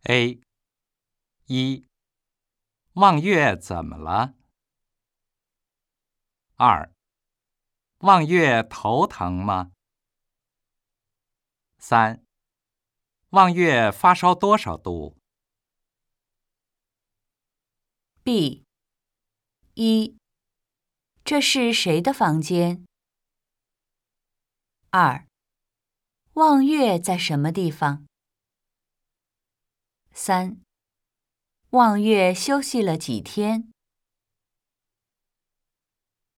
A 一，望月怎么了？2，望月头疼吗？3，望月发烧多少度 ？B 一，这是谁的房间？2，望月在什么地方？3，望月休息了几天